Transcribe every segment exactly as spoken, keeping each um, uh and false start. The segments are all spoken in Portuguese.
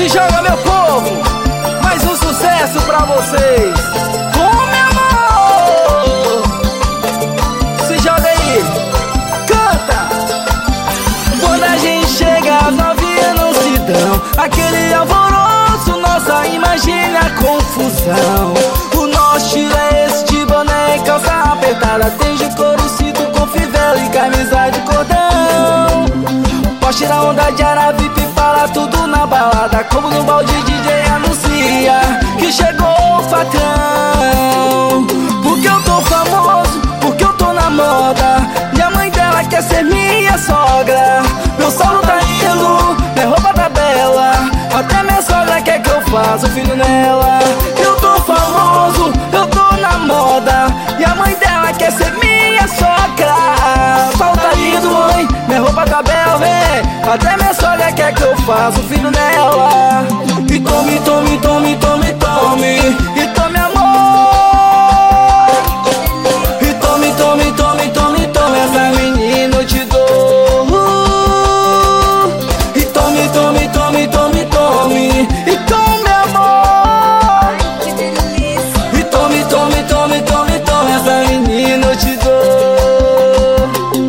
joga, meu povo, mais um sucesso pra vocês. Come, amor, se joga aí, canta. Quando a gente chega, as novinhas não se dão, aquele alvoroço, nossa, imagine a confusão. O nosso estilo é esse de boné e calça apertada, tem de couro, cinto com fivela e camisa de cordão. Pode tirar onda de Aravipe, fala tudo na balada, como no balde D J anuncia que chegou o patrão. Porque eu tô famoso, porque eu tô na moda, e a mãe dela quer ser minha sogra. Meu saldo tá indo, minha roupa tá bela, até minha sogra quer que eu faça o filho nela. Eu tô famoso, eu tô na moda, e a mãe dela quer ser minha sogra. Saldo tá lindo, mãe, minha roupa tá bela, vem, até minha sogra quer que eu faça o filho nela. E tome, tome, tome, tome, tome, e tome, amor. E tome, tome, tome, tome, tome, essa menina eu te dou. E tome, tome, tome, tome, tome, e tome, amor. Que delícia. E tome, tome, tome, tome, tome, essa menina eu te dou.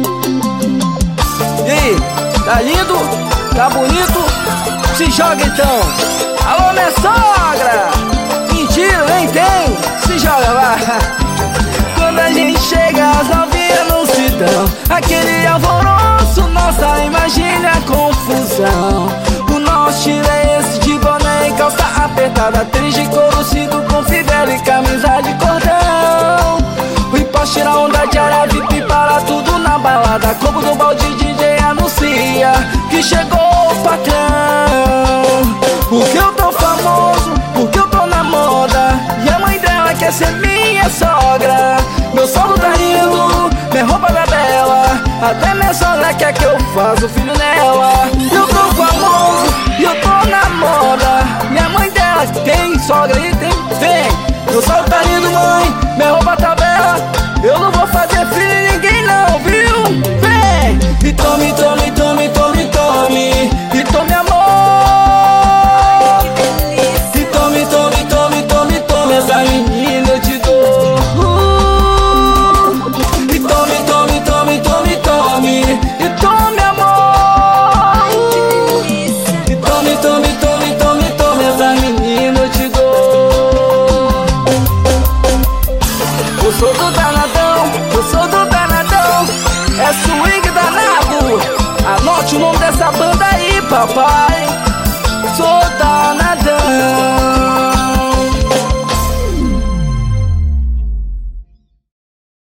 E aí, tá lindo? Tá bonito? Se joga então. Alô, minha sogra! Mentira, nem tem. Se joga lá. Quando a gente chega, as novinhas não se dão, aquele alvoroço, nossa, imagine a confusão. O nosso estilo é esse de boné e calça apertada, três de couro, cinto com fivela e camisa de cordão. E posso tirar onda de Aravipe, para tudo na balada, como no balde D J anuncia que chegou o patrão. Porque eu tô famoso, porque eu tô na moda, e a mãe dela quer ser minha sogra. Meu saldo tá lindo, minha roupa tá bela, até minha sogra quer que eu faça o filho nela. Eu tô famoso e eu tô na moda, minha mãe dela tem sogra e tem, vem. Meu saldo tá lindo, mãe, minha roupa tá bela, eu não vou fazer filho em ninguém não, viu? Vem! E tome, tome, tome, tome, tome, e tome, amor. Que delícia. E tome, tome, tome, tome, tome, essa menina eu te dou. E tome, tome, tome, tome, tome, e tome, amor. Que delícia. E tome, tome, tome, tome, tome, essa menina eu te dou. Eu sou do danadão, eu sou do danadão, é swing danado. Anote o nome dessa banda aí, papai.